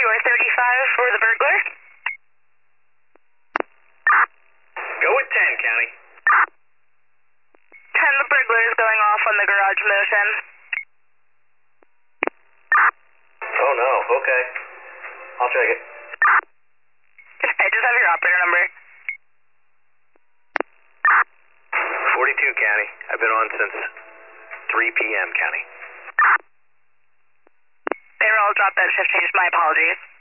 you're 35 for the burglar. Go with 10, County. 10, the burglar is going off on the garage motion. Oh no, okay. I'll check it. I just have your operator number. 42, County. I've been on since 3 p.m., County. They were all dropped that shift change. My apologies.